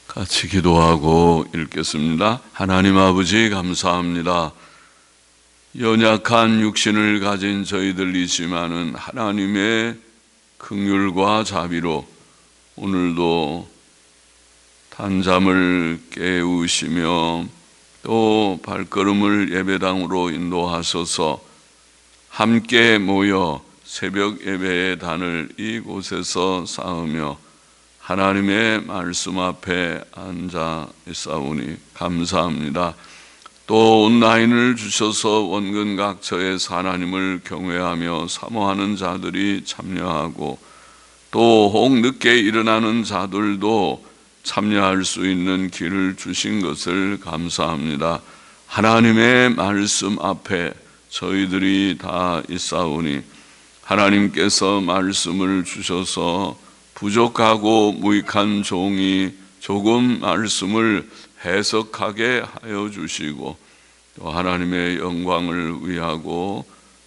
같이 기도하고 읽겠습니다. 하나님 아버지 감사합니다. 연약한 육신을 가진 저희들이지만은 하나님의 긍휼과 자비로 오늘도 단잠을 깨우시며 또 발걸음을 예배당으로 인도하셔서 함께 모여 새벽 예배의 단을 이곳에서 쌓으며 하나님의 말씀 앞에 앉아 있사오니 감사합니다. 또 온라인을 주셔서 원근 각처에서 하나님을 경외하며 사모하는 자들이 참여하고 또 혹 늦게 일어나는 자들도 참여할 수 있는 길을 주신 것을 감사합니다. 하나님의 말씀 앞에 저희들이 다 있사오니 하나님께서 말씀을 주셔서 부족하고 무익한 종이 조금 말씀을 해석하게 하여 주시고 또 하나님의 영광을 위하고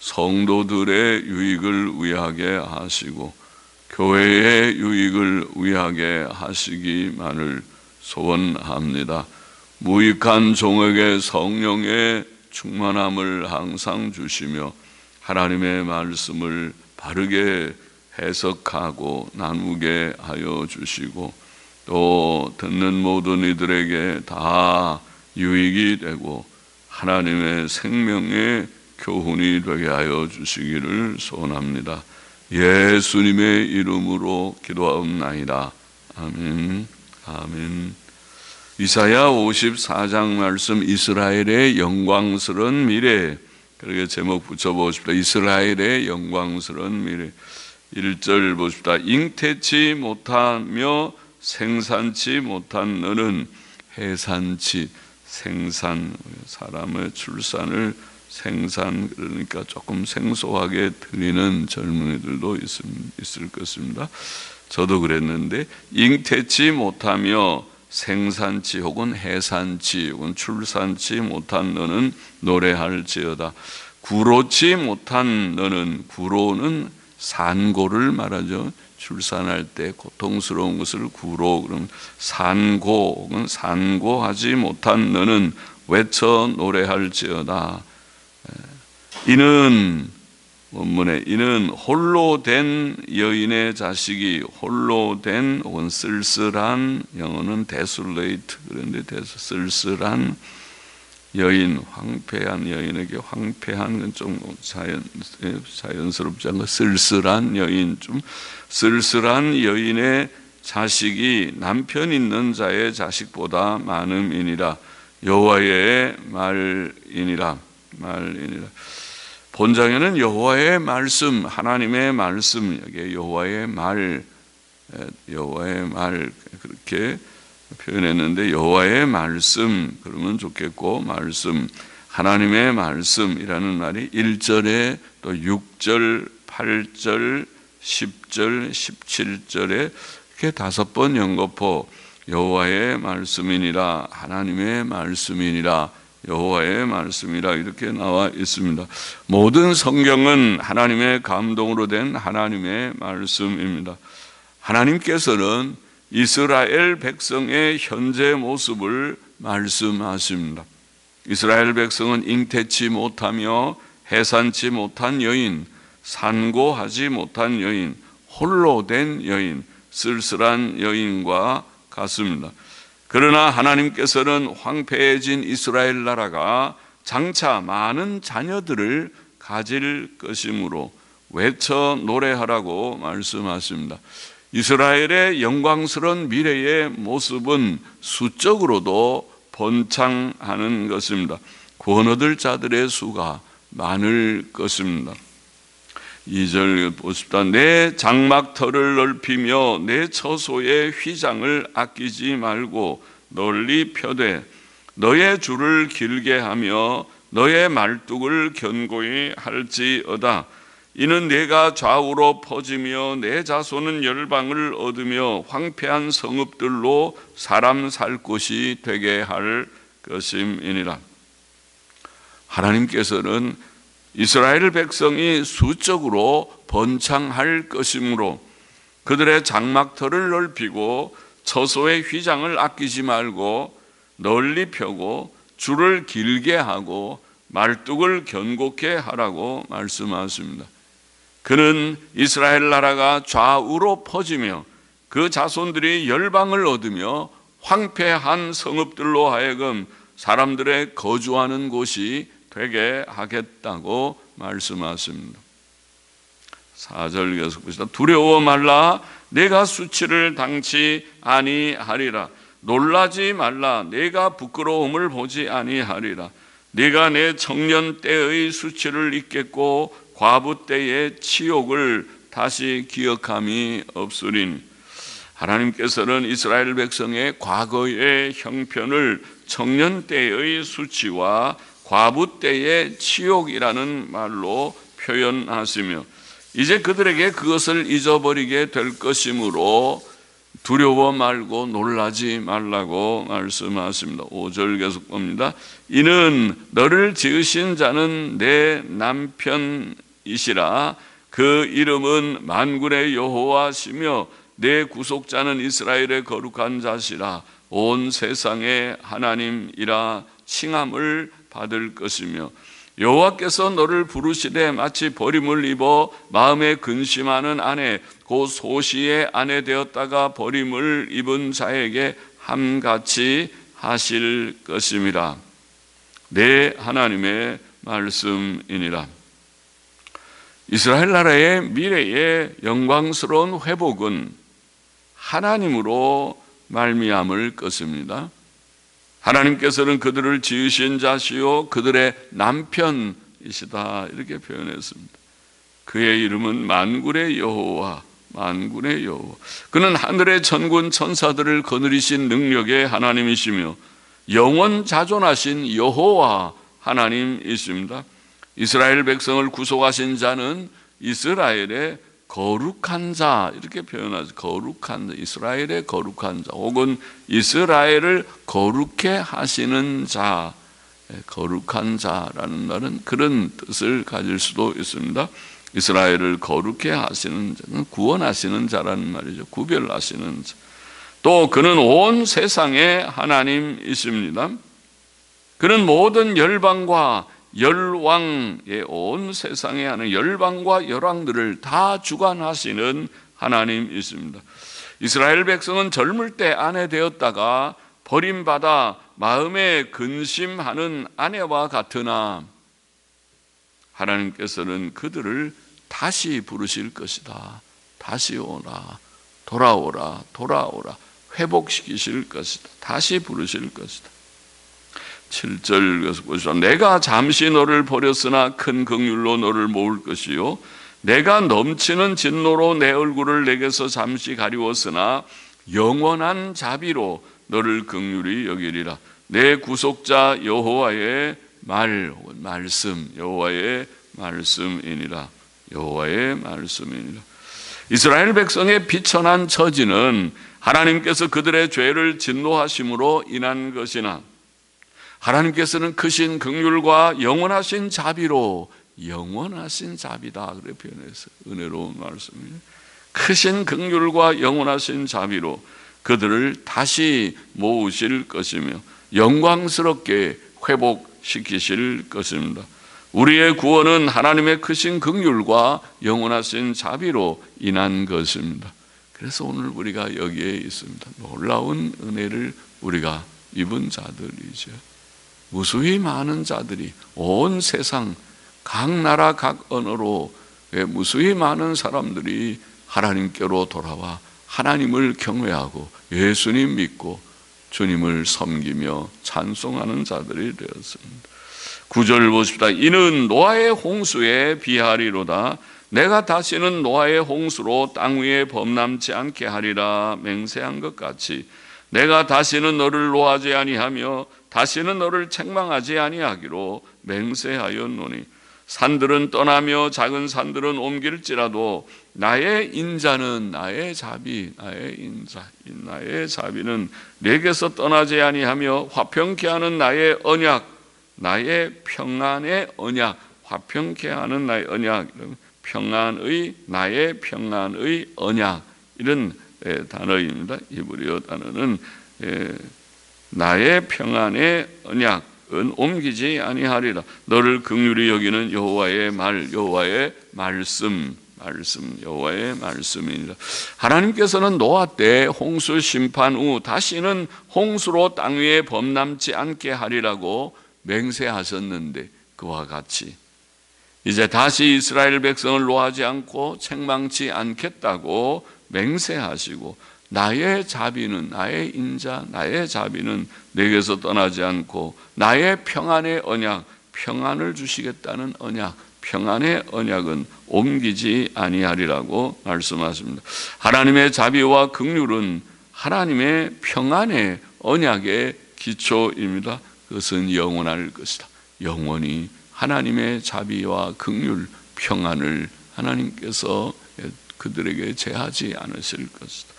성도들의 유익을 위하게 하시고 교회의 유익을 위하게 하시기만을 소원합니다. 무익한 종에게 성령의 충만함을 항상 주시며 하나님의 말씀을 바르게 해석하고 나누게 하여 주시고 또 듣는 모든 이들에게 다 유익이 되고 하나님의 생명의 교훈이 되게 하여 주시기를 소원합니다. 예수님의 이름으로 기도하옵나이다. 아멘. 아멘. 이사야 54장 말씀, 이스라엘의 영광스러운 미래. 그렇게 제목 붙여보십시다. 이스라엘의 영광스러운 미래. 1절 보십시다. 잉태치 못하며 생산치 못한 너는 해산치, 생산, 사람의 출산을 생산, 그러니까 조금 생소하게 들리는 젊은이들도 있을 것입니다. 저도 그랬는데 잉태치 못하며 생산치 혹은 해산치 혹은 출산치 못한 너는 노래할지어다. 구로치 못한 너는, 구로는 산고를 말하죠. 출산할 때 고통스러운 것을 구로, 그럼 산고 혹은 산고하지 못한 너는 외쳐 노래할지어다. 이는 원문에 이는 홀로 된 여인의 자식이, 홀로 된 혹은 쓸쓸한, 영어는 desolate 그런데 쓸쓸한 여인, 황폐한 여인에게, 황폐한 건 좀 자연스럽지 않고 쓸쓸한 여인, 좀 쓸쓸한 여인의 자식이 남편 있는 자의 자식보다 많음이니라. 여호와의 말이니라. 본장에는 여호와의 말씀, 하나님의 말씀, 여기 여호와의 말 그렇게 표현했는데 여호와의 말씀 그러면 좋겠고, 말씀, 하나님의 말씀이라는 말이 1절에 또 6절, 8절, 10절, 17절에 이렇게 5번 연거푸 여호와의 말씀이니라, 하나님의 말씀이니라, 여호와의 말씀이라 이렇게 나와 있습니다. 모든 성경은 하나님의 감동으로 된 하나님의 말씀입니다. 하나님께서는 이스라엘 백성의 현재 모습을 말씀하십니다. 이스라엘 백성은 잉태치 못하며 해산치 못한 여인, 산고하지 못한 여인, 홀로 된 여인, 쓸쓸한 여인과 같습니다. 그러나 하나님께서는 황폐해진 이스라엘 나라가 장차 많은 자녀들을 가질 것이므로 외쳐 노래하라고 말씀하십니다. 이스라엘의 영광스러운 미래의 모습은 수적으로도 번창하는 것입니다. 구원 얻을 자들의 수가 많을 것입니다. 2절 보십시다. 내 장막터를 넓히며 내 처소의 휘장을 아끼지 말고 널리 펴되 너의 줄을 길게 하며 너의 말뚝을 견고히 할지어다. 이는 내가 좌우로 퍼지며 내 자손은 열방을 얻으며 황폐한 성읍들로 사람 살 곳이 되게 할 것임이니라. 하나님께서는 이스라엘 백성이 수적으로 번창할 것이므로 그들의 장막터를 넓히고 처소의 휘장을 아끼지 말고 널리 펴고 줄을 길게 하고 말뚝을 견고케 하라고 말씀하십니다. 그는 이스라엘 나라가 좌우로 퍼지며 그 자손들이 열방을 얻으며 황폐한 성읍들로 하여금 사람들의 거주하는 곳이 되게 하겠다고 말씀하십니다. 4절 계속 보시다. 두려워 말라. 내가 수치를 당치 아니하리라. 놀라지 말라. 내가 부끄러움을 보지 아니하리라. 네가 내 청년 때의 수치를 잊겠고 과부 때의 치욕을 다시 기억함이 없으리니. 하나님께서는 이스라엘 백성의 과거의 형편을 청년 때의 수치와 과부 때의 치욕이라는 말로 표현하시며 이제 그들에게 그것을 잊어버리게 될 것이므로 두려워 말고 놀라지 말라고 말씀하십니다. 5절 계속 봅니다. 이는 너를 지으신 자는 내 남편이시라. 그 이름은 만군의 여호와시며 내 구속자는 이스라엘의 거룩한 자시라. 온 세상의 하나님이라 칭함을 받을 것이며 여호와께서 너를 부르시되 마치 버림을 입어 마음에 근심하는 아내 곧 소시의 아내 되었다가 버림을 입은 자에게 함같이 하실 것임이라. 내 하나님의 말씀이니라. 이스라엘 나라의 미래의 영광스러운 회복은 하나님으로 말미암을 것입니다. 하나님께서는 그들을 지으신 자시요 그들의 남편이시다 이렇게 표현했습니다. 그의 이름은 만군의 여호와, 만군의 여호와. 그는 하늘의 천군 천사들을 거느리신 능력의 하나님이시며 영원 자존하신 여호와 하나님이십니다. 이스라엘 백성을 구속하신 자는 이스라엘의 거룩한 자 이렇게 표현하죠. 거룩한 자, 이스라엘의 거룩한 자 혹은 이스라엘을 거룩해 하시는 자, 거룩한 자라는 말은 그런 뜻을 가질 수도 있습니다. 이스라엘을 거룩해 하시는 자는 구원하시는 자라는 말이죠. 구별하시는 자. 또 그는 온 세상의 하나님이십니다. 그는 모든 열방과 열왕의 온 세상에 하는 열방과 열왕들을 다 주관하시는 하나님이십니다. 이스라엘 백성은 젊을 때 아내 되었다가 버림받아 마음에 근심하는 아내와 같으나 하나님께서는 그들을 다시 부르실 것이다. 다시 오라, 돌아오라, 돌아오라, 회복시키실 것이다. 다시 부르실 것이다. 7절 계속 보시죠. 내가 잠시 너를 버렸으나 큰 긍휼로 너를 모을 것이요 내가 넘치는 진노로 내 얼굴을 내게서 잠시 가리웠으나 영원한 자비로 너를 긍휼히 여기리라. 내 구속자 여호와의 말씀, 여호와의 말씀이니라. 여호와의 말씀이니라. 이스라엘 백성의 비천한 처지는 하나님께서 그들의 죄를 진노하심으로 인한 것이나 하나님께서는 크신 긍휼과 영원하신 자비로 영원하신 자비다 그렇게 표현했어요. 은혜로운 말씀이에요. 크신 긍휼과 영원하신 자비로 그들을 다시 모으실 것이며 영광스럽게 회복시키실 것입니다. 우리의 구원은 하나님의 크신 긍휼과 영원하신 자비로 인한 것입니다. 그래서 오늘 우리가 여기에 있습니다. 놀라운 은혜를 우리가 입은 자들이죠. 무수히 많은 자들이 온 세상 각 나라 각 언어로 무수히 많은 사람들이 하나님께로 돌아와 하나님을 경외하고 예수님 믿고 주님을 섬기며 찬송하는 자들이 되었습니다. 9절 보십시다. 이는 노아의 홍수에 비하리로다. 내가 다시는 노아의 홍수로 땅 위에 범람치 않게 하리라 맹세한 것 같이 내가 다시는 너를 노하지 아니하며 다시는 너를 책망하지 아니하기로 맹세하였노니 산들은 떠나며 작은 산들은 옮길지라도 나의 인자는 나의 자비 나의 자비는 내게서 떠나지 아니하며 화평케 하는 나의 언약 나의 평안의 언약 화평케 하는 나의 언약 평안의 나의 평안의 언약 이런 단어입니다. 히브리어 단어는 나의 평안의 언약은 옮기지 아니하리라. 너를 긍휼히 여기는 여호와의 말, 여호와의 말씀, 여호와의 말씀입니다. 하나님께서는 노아 때 홍수 심판 후 다시는 홍수로 땅 위에 범람지 않게 하리라고 맹세하셨는데, 그와 같이 이제 다시 이스라엘 백성을 노하지 않고 책망치 않겠다고 맹세하시고, 나의 자비는, 나의 인자, 나의 자비는 내게서 떠나지 않고 나의 평안의 언약, 평안을 주시겠다는 언약, 평안의 언약은 옮기지 아니하리라고 말씀하십니다. 하나님의 자비와 긍휼은 하나님의 평안의 언약의 기초입니다. 그것은 영원할 것이다. 영원히 하나님의 자비와 긍휼, 평안을 하나님께서 그들에게 제하지 않으실 것이다.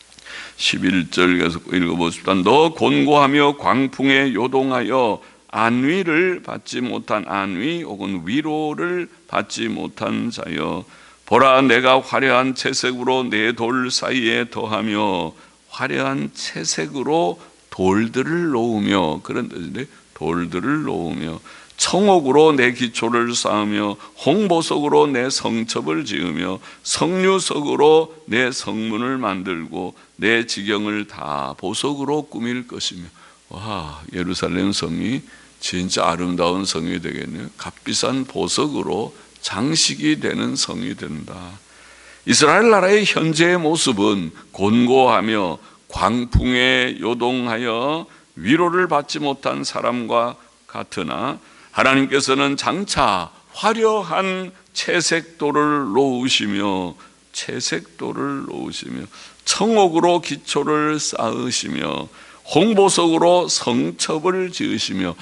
11절 계속 읽어보십시다. 너 곤고하며 광풍에 요동하여 안위를 받지 못한, 안위 혹은 위로를 받지 못한 자여, 보라 내가 화려한 채색으로 내 돌 사이에 더하며, 화려한 채색으로 돌들을 놓으며, 그런 뜻인데 돌들을 놓으며, 청옥으로 내 기초를 쌓으며, 홍보석으로 내 성첩을 지으며, 석류석으로 내 성문을 만들고 내 지경을 다 보석으로 꾸밀 것이며. 와, 예루살렘 성이 진짜 아름다운 성이 되겠네요. 값비싼 보석으로 장식이 되는 성이 된다. 이스라엘 나라의 현재의 모습은 곤고하며 광풍에 요동하여 위로를 받지 못한 사람과 같으나, 하나님께서는 장차 화려한 채색돌을 놓으시며, 채색돌을 놓으시며, 청옥으로 기초를 쌓으시며, 홍보석으로 성첩을 지으시며,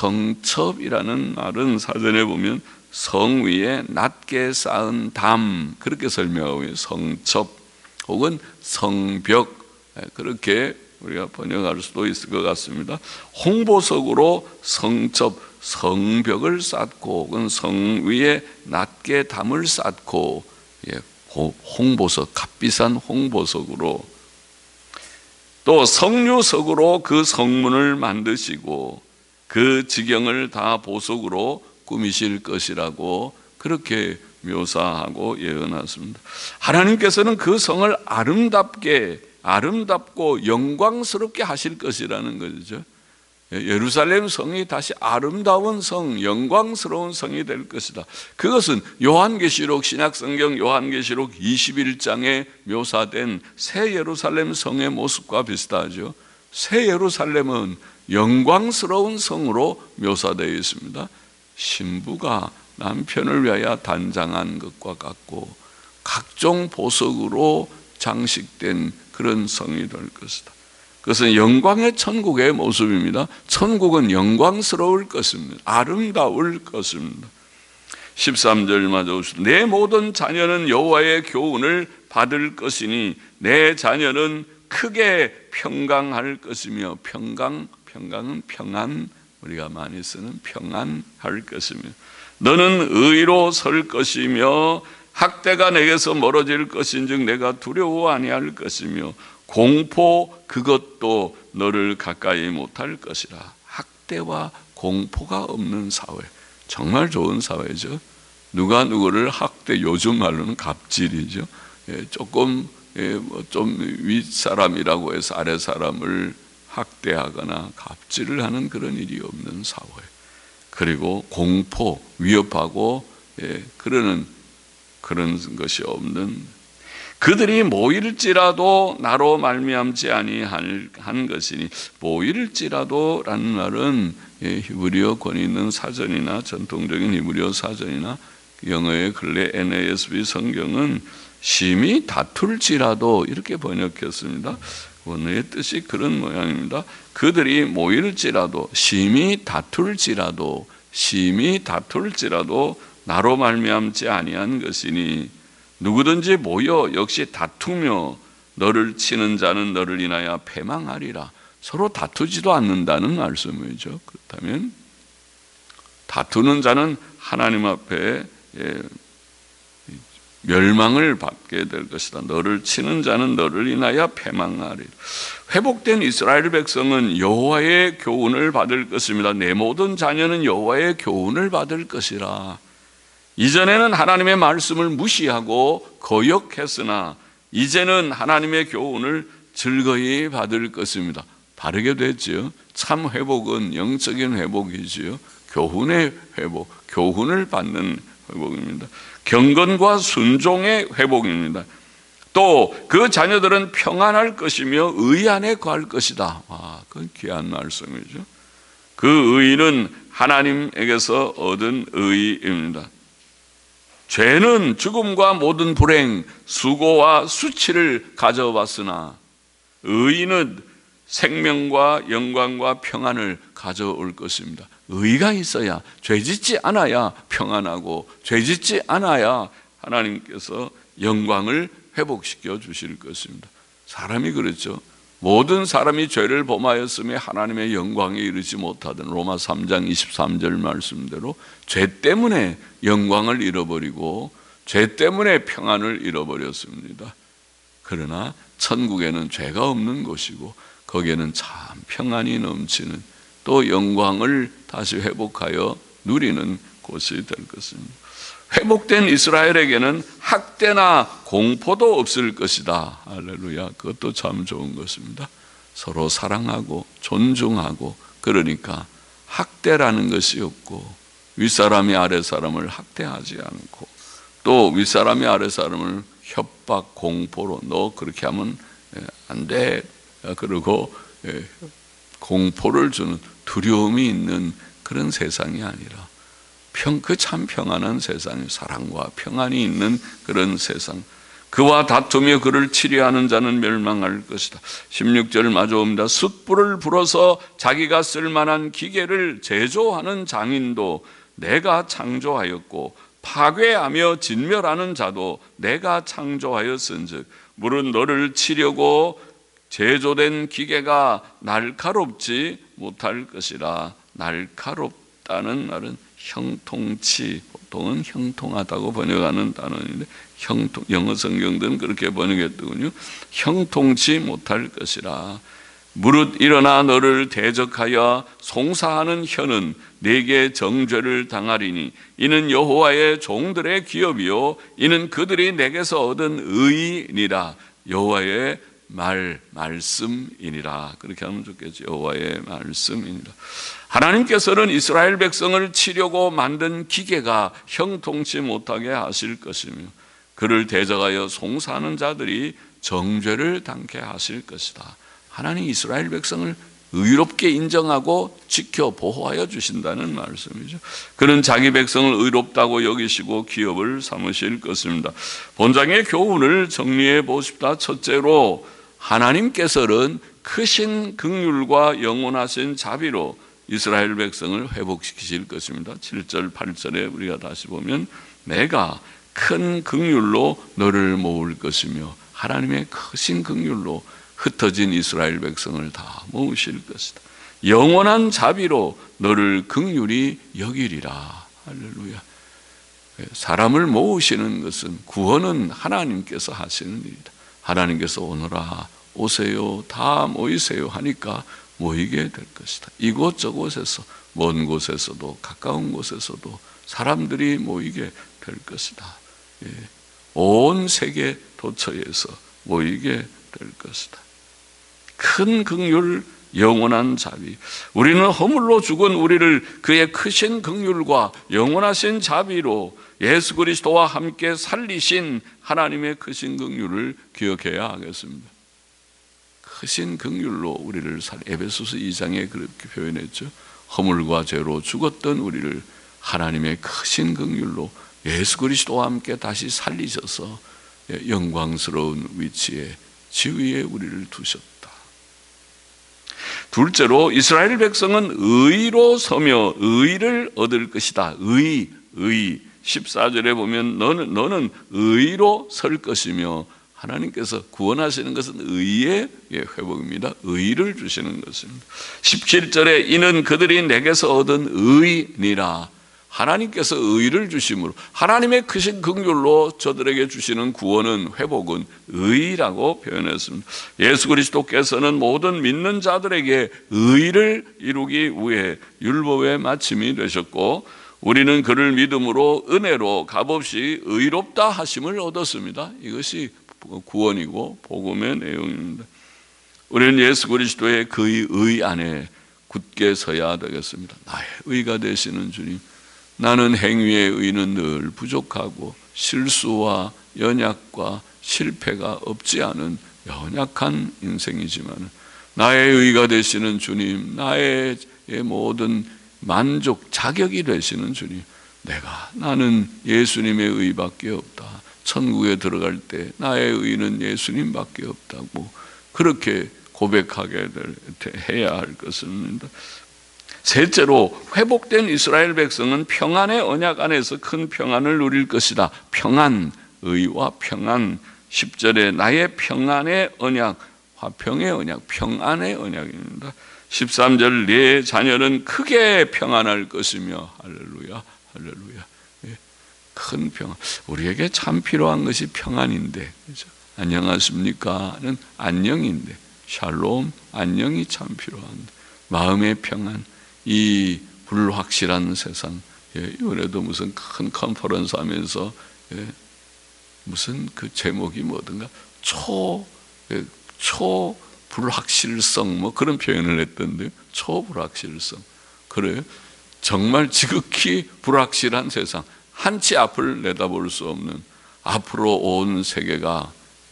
성첩이라는 말은 사전에 보면 성 위에 낮게 쌓은 담, 그렇게 설명하고 있어요. 성첩 혹은 성벽, 그렇게 우리가 번역할 수도 있을 것 같습니다. 홍보석으로 성첩, 성벽을 쌓고, 혹은 성 위에 낮게 담을 쌓고, 홍보석, 값비싼 홍보석으로, 또 석류석으로 그 성문을 만드시고 그 지경을 다 보석으로 꾸미실 것이라고 그렇게 묘사하고 예언하십니다. 하나님께서는 그 성을 아름답고 영광스럽게 하실 것이라는 거죠. 예루살렘 성이 다시 아름다운 성, 영광스러운 성이 될 것이다. 그것은 요한계시록, 신약성경 요한계시록 21장에 묘사된 새 예루살렘 성의 모습과 비슷하죠. 새 예루살렘은 영광스러운 성으로 묘사되어 있습니다. 신부가 남편을 위하여 단장한 것과 같고 각종 보석으로 장식된 그런 성이 될 것이다. 그것은 영광의 천국의 모습입니다. 천국은 영광스러울 것입니다. 아름다울 것입니다. 13절 마저 보십시오. 내 모든 자녀는 여호와의 교훈을 받을 것이니 내 자녀는 크게 평강할 것이며, 평강은 평안, 우리가 많이 쓰는 평안할 것이며, 너는 의로 설 것이며 학대가 내게서 멀어질 것인즉 내가 두려워 아니할 것이며, 공포 그것도 너를 가까이 못할 것이라. 학대와 공포가 없는 사회, 정말 좋은 사회죠. 누가 누구를 학대, 요즘 말로는 갑질이죠. 조금 좀 윗사람이라고 해서 아랫사람을 학대하거나 갑질을 하는 그런 일이 없는 사회, 그리고 공포, 위협하고 그러는 그런 것이 없는, 그들이 모일지라도 나로 말미암지 아니한 것이니, 모일지라도 라는 말은 히브리어 권위 있는 사전이나 전통적인 히브리어 사전이나 영어의 근래 NASB 성경은 심히 다툴지라도 이렇게 번역했습니다. 원어의 뜻이 그런 모양입니다. 그들이 모일지라도, 심히 다툴지라도 나로 말미암지 아니한 것이니, 누구든지 모여 역시 다투며 너를 치는 자는 너를 인하여 패망하리라. 서로 다투지도 않는다는 말씀이죠. 그렇다면 다투는 자는 하나님 앞에 멸망을 받게 될 것이다. 너를 치는 자는 너를 인하여 패망하리라. 회복된 이스라엘 백성은 여호와의 교훈을 받을 것입니다. 내 모든 자녀는 여호와의 교훈을 받을 것이라. 이전에는 하나님의 말씀을 무시하고 거역했으나 이제는 하나님의 교훈을 즐거이 받을 것입니다. 바르게 됐지요. 참 회복은 영적인 회복이지요. 교훈의 회복, 교훈을 받는 회복입니다. 경건과 순종의 회복입니다. 또 그 자녀들은 평안할 것이며 의 안에 거할 것이다. 그건 귀한 말씀이죠. 그 의는 하나님에게서 얻은 의입니다. 죄는 죽음과 모든 불행, 수고와 수치를 가져왔으나 의는 생명과 영광과 평안을 가져올 것입니다. 의가 있어야, 죄짓지 않아야 평안하고 죄짓지 않아야 하나님께서 영광을 회복시켜 주실 것입니다. 사람이 그렇죠. 모든 사람이 죄를 범하였음에 하나님의 영광에 이르지 못하던 로마 3장 23절 말씀대로 죄 때문에 영광을 잃어버리고 죄 때문에 평안을 잃어버렸습니다. 그러나 천국에는 죄가 없는 곳이고 거기에는 참 평안이 넘치는 또 영광을 다시 회복하여 누리는 곳이 될 것입니다. 회복된 이스라엘에게는 학대나 공포도 없을 것이다. 할렐루야. 그것도 참 좋은 것입니다. 서로 사랑하고 존중하고, 그러니까 학대라는 것이 없고 윗사람이 아랫사람을 학대하지 않고 또 윗사람이 아랫사람을 협박, 공포로 너 그렇게 하면 안 돼. 그리고 공포를 주는 두려움이 있는 그런 세상이 아니라 그 참 평안한 세상, 사랑과 평안이 있는 그런 세상. 그와 다투며 그를 치려하는 자는 멸망할 것이다. 16절 마저옵니다. 숯불을 불어서 자기가 쓸만한 기계를 제조하는 장인도 내가 창조하였고 파괴하며 진멸하는 자도 내가 창조하였은즉 물은 너를 치려고 제조된 기계가 날카롭지 못할 것이라. 날카롭다는 말은 형통치, 보통은 형통하다고 번역하는 단어인데 영어 성경들은 그렇게 번역했더군요. 형통치 못할 것이라. 무릇 일어나 너를 대적하여 송사하는 혀는 네게 정죄를 당하리니 이는 여호와의 종들의 기업이요 이는 그들이 내게서 얻은 의니라. 여호와의 말씀이니라. 그렇게 하면 좋겠죠. 여호와의 말씀이니라. 하나님께서는 이스라엘 백성을 치려고 만든 기계가 형통치 못하게 하실 것이며 그를 대적하여 송사하는 자들이 정죄를 당케 하실 것이다. 하나님 이스라엘 백성을 의롭게 인정하고 지켜 보호하여 주신다는 말씀이죠. 그는 자기 백성을 의롭다고 여기시고 기업을 삼으실 것입니다. 본장의 교훈을 정리해 보십시다. 첫째로 하나님께서는 크신 긍휼과 영원하신 자비로 이스라엘 백성을 회복시키실 것입니다. 7절 8절에 우리가 다시 보면 내가 큰 긍휼로 너를 모을 것이며 하나님의 크신 긍휼로 흩어진 이스라엘 백성을 다 모으실 것이다. 영원한 자비로 너를 긍휼히 여기리라. 할렐루야. 사람을 모으시는 것은 구원은 하나님께서 하시는 일이다. 하나님께서 오너라 오세요 다 모이세요 하니까 모이게 될 것이다. 이곳저곳에서 먼 곳에서도 가까운 곳에서도 사람들이 모이게 될 것이다. 온 세계 도처에서 모이게 될 것이다. 큰 긍휼, 영원한 자비. 우리는 허물로 죽은 우리를 그의 크신 긍휼과 영원하신 자비로 예수 그리스도와 함께 살리신 하나님의 크신 긍휼을 기억해야 하겠습니다. 크신 긍휼로 우리를 에베소서 2장에 그렇게 표현했죠. 허물과 죄로 죽었던 우리를 하나님의 크신 긍휼로 예수 그리스도와 함께 다시 살리셔서 영광스러운 위치에 지위에 우리를 두셨다. 둘째로 이스라엘 백성은 의로 서며 의를 얻을 것이다. 의 14절에 보면 너는 의로 설 것이며 하나님께서 구원하시는 것은 의의 회복입니다. 의를 주시는 것입니다. 17절에 이는 그들이 내게서 얻은 의니라. 하나님께서 의를 주심으로 하나님의 크신 긍휼로 저들에게 주시는 구원은, 회복은 의라고 표현했습니다. 예수 그리스도께서는 모든 믿는 자들에게 의를 이루기 위해 율법의 마침이 되셨고 우리는 그를 믿음으로 은혜로 값없이 의롭다 하심을 얻었습니다. 이것이 구원이고 복음의 내용입니다. 우리는 예수 그리스도의 그 의 안에 굳게 서야 되겠습니다. 나의 의가 되시는 주님, 나는 행위의 의는 늘 부족하고 실수와 연약과 실패가 없지 않은 연약한 인생이지만 나의 의가 되시는 주님, 나의 모든 만족, 자격이 되시는 주님, 나는 예수님의 의밖에 없다. 천국에 들어갈 때 나의 의는 예수님밖에 없다고 그렇게 고백하게 해야 할 것입니다. 셋째로, 회복된 이스라엘 백성은 평안의 언약 안에서 큰 평안을 누릴 것이다. 평안, 의와 평안. 10절에 나의 평안의 언약, 화평의 언약, 평안의 언약입니다. 13절, 내 자녀는 크게 평안할 것이며, 할렐루야, 할렐루야. 큰 평안. 우리에게 참 필요한 것이 평안인데, 그렇죠? 안녕하십니까는 안녕인데, 샬롬, 안녕이 참 필요한데, 마음의 평안. 이 불확실한 세상, 이번에도 무슨 큰 컨퍼런스 하면서 무슨 그 제목이 뭐든가 초불확실성 뭐 그런 표현을 했던데요. 초불확실성. 그래요. 정말 지극히 불확실한 세상, 한치 앞을 내다볼 수 없는, 앞으로 온 세계가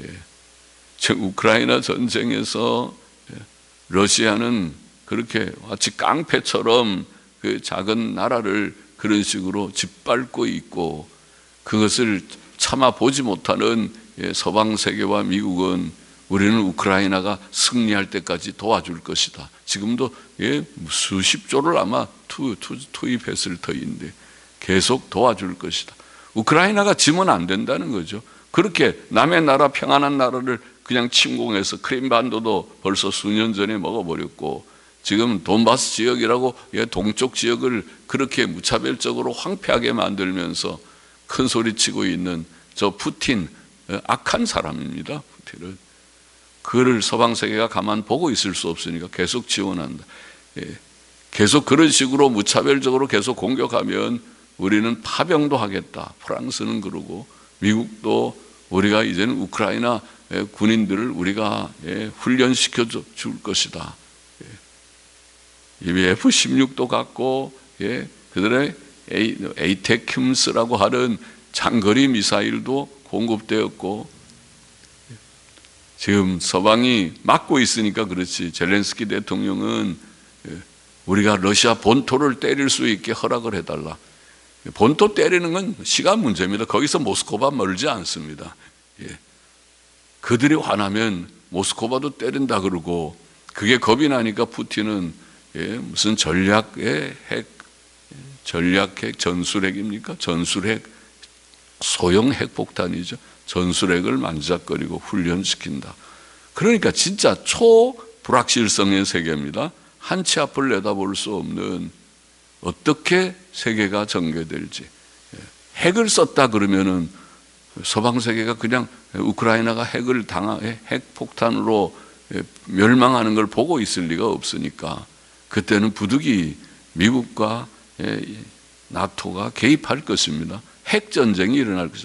우크라이나 전쟁에서 러시아는 그렇게 마치 깡패처럼 그 작은 나라를 그런 식으로 짓밟고 있고, 그것을 참아 보지 못하는 서방 세계와 미국은 우리는 우크라이나가 승리할 때까지 도와줄 것이다. 지금도 수십조를 아마 투입했을 터인데 계속 도와줄 것이다. 우크라이나가 지면 안 된다는 거죠. 그렇게 남의 나라, 평안한 나라를 그냥 침공해서 크림반도도 벌써 수년 전에 먹어버렸고, 지금 돈바스 지역이라고 동쪽 지역을 그렇게 무차별적으로 황폐하게 만들면서 큰 소리치고 있는 저 푸틴, 악한 사람입니다. 푸틴은. 그를 서방 세계가 가만 보고 있을 수 없으니까 계속 지원한다. 계속 그런 식으로 무차별적으로 계속 공격하면 우리는 파병도 하겠다. 프랑스는 그러고 미국도 우리가 이제는 우크라이나 군인들을 우리가 훈련시켜 줄 것이다. 이미 F-16도 갖고, 그들의 에이테큐스라고 하는 장거리 미사일도 공급되었고, 지금 서방이 막고 있으니까 그렇지, 젤렌스키 대통령은 우리가 러시아 본토를 때릴 수 있게 허락을 해달라. 본토 때리는 건 시간 문제입니다. 거기서 모스크바 멀지 않습니다. 그들이 화나면 모스크바도 때린다 그러고, 그게 겁이 나니까 푸틴은 무슨 전략핵, 전술핵입니까? 전술핵, 소형 핵폭탄이죠. 전술핵을 만지작거리고 훈련시킨다. 그러니까 진짜 초불확실성의 세계입니다. 한치 앞을 내다볼 수 없는, 어떻게 세계가 전개될지. 핵을 썼다 그러면은 서방 세계가 그냥 우크라이나가 핵폭탄으로 멸망하는 걸 보고 있을 리가 없으니까 그때는 부득이 미국과 나토가 개입할 것입니다. 핵전쟁이 일어날 것입니다.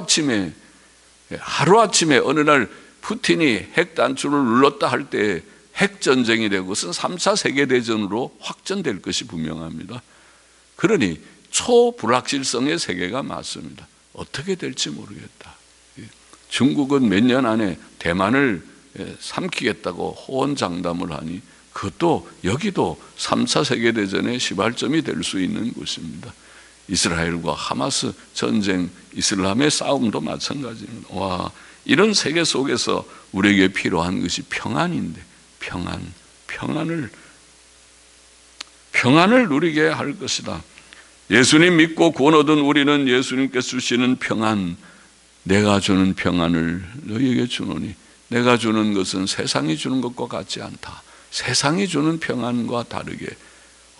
하루아침에 어느 날 푸틴이 핵단추를 눌렀다 할 때 핵전쟁이 되고 그것은 3차 세계대전으로 확전될 것이 분명합니다. 그러니 초불확실성의 세계가 맞습니다. 어떻게 될지 모르겠다. 중국은 몇 년 안에 대만을 삼키겠다고 호언장담을 하니 그것도 여기도 3차 세계대전의 시발점이 될 수 있는 곳입니다. 이스라엘과 하마스 전쟁, 이슬람의 싸움도 마찬가지입니다. 와, 이런 세계 속에서 우리에게 필요한 것이 평안인데, 평안을 누리게 할 것이다. 예수님 믿고 구원 얻은 우리는 예수님께서 주시는 평안, 내가 주는 평안을 너희에게 주노니, 내가 주는 것은 세상이 주는 것과 같지 않다. 세상이 주는 평안과 다르게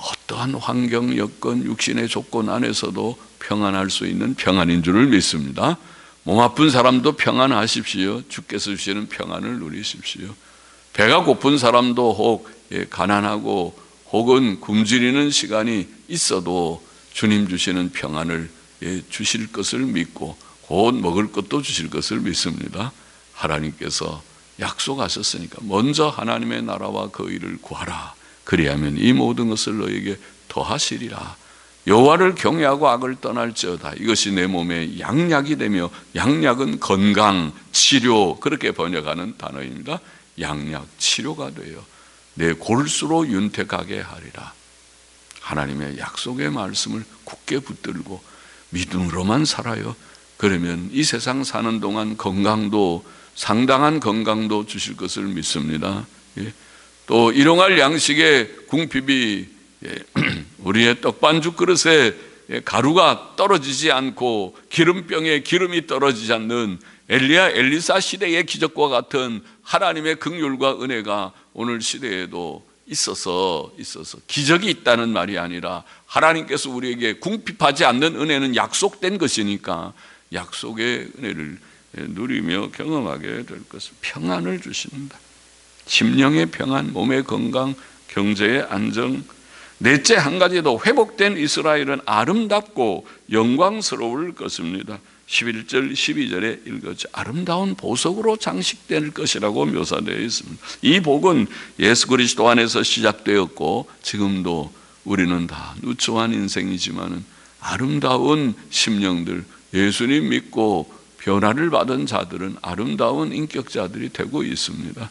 어떠한 환경, 여건, 육신의 조건 안에서도 평안할 수 있는 평안인 줄을 믿습니다. 몸 아픈 사람도 평안하십시오. 주께서 주시는 평안을 누리십시오. 배가 고픈 사람도 혹 가난하고 혹은 굶주리는 시간이 있어도 주님 주시는 평안을 주실 것을 믿고 곧 먹을 것도 주실 것을 믿습니다. 하나님께서 약속하셨으니까 먼저 하나님의 나라와 그 의를 구하라. 그리하면 이 모든 것을 너에게 더하시리라. 여호와를 경외하고 악을 떠날지어다. 이것이 내 몸에 양약이 되며, 양약은 건강, 치료, 그렇게 번역하는 단어입니다. 양약, 치료가 되어 내 골수로 윤택하게 하리라. 하나님의 약속의 말씀을 굳게 붙들고 믿음으로만 살아요. 그러면 이 세상 사는 동안 건강도, 상당한 건강도 주실 것을 믿습니다. 또 일용할 양식의 궁핍이 우리의 떡반죽 그릇에 가루가 떨어지지 않고 기름병에 기름이 떨어지지 않는 엘리야 엘리사 시대의 기적과 같은 하나님의 긍휼과 은혜가 오늘 시대에도 있어서 기적이 있다는 말이 아니라 하나님께서 우리에게 궁핍하지 않는 은혜는 약속된 것이니까 약속의 은혜를 누리며 경험하게 될 것을 평안을 주십니다. 심령의 평안, 몸의 건강, 경제의 안정. 넷째 한 가지 더, 회복된 이스라엘은 아름답고 영광스러울 것입니다. 11절 12절에 읽었죠. 아름다운 보석으로 장식될 것이라고 묘사되어 있습니다. 이 복은 예수 그리스도 안에서 시작되었고 지금도 우리는 다 누추한 인생이지만 아름다운 심령들, 예수님 믿고 변화를 받은 자들은 아름다운 인격자들이 되고 있습니다.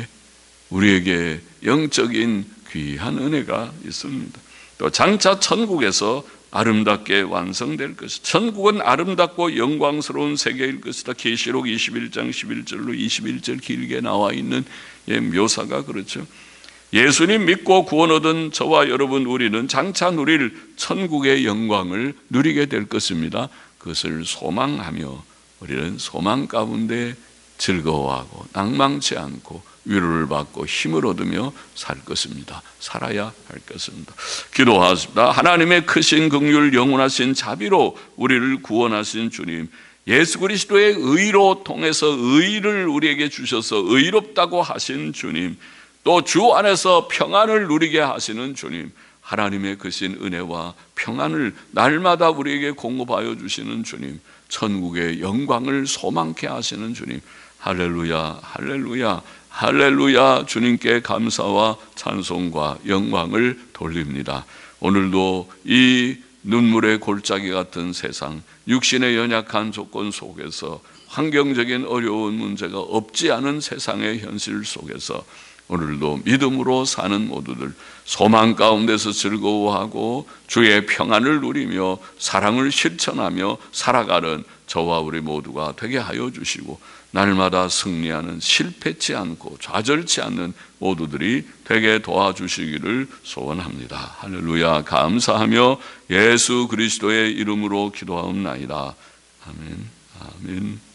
우리에게 영적인 귀한 은혜가 있습니다. 또 장차 천국에서 아름답게 완성될 것이다. 천국은 아름답고 영광스러운 세계일 것이다. 계시록 21장 11절로 21절 길게 나와 있는 묘사가 그렇죠. 예수님 믿고 구원 얻은 저와 여러분, 우리는 장차 누릴 천국의 영광을 누리게 될 것입니다. 그것을 소망하며 우리는 소망 가운데 즐거워하고 낭망치 않고 위로를 받고 힘을 얻으며 살 것입니다. 살아야 할 것입니다. 기도하십니다. 하나님의 크신 긍휼, 영원하신 자비로 우리를 구원하신 주님, 예수 그리스도의 의로 통해서 의를 우리에게 주셔서 의롭다고 하신 주님, 또 주 안에서 평안을 누리게 하시는 주님, 하나님의 크신 은혜와 평안을 날마다 우리에게 공급하여 주시는 주님, 천국의 영광을 소망케 하시는 주님, 할렐루야, 할렐루야, 할렐루야. 주님께 감사와 찬송과 영광을 돌립니다. 오늘도 이 눈물의 골짜기 같은 세상, 육신의 연약한 조건 속에서, 환경적인 어려운 문제가 없지 않은 세상의 현실 속에서 오늘도 믿음으로 사는 모두들, 소망 가운데서 즐거워하고 주의 평안을 누리며 사랑을 실천하며 살아가는 저와 우리 모두가 되게 하여 주시고, 날마다 승리하는, 실패치 않고 좌절치 않는 모두들이 되게 도와주시기를 소원합니다. 할렐루야. 감사하며 예수 그리스도의 이름으로 기도하옵나이다. 아멘. 아멘.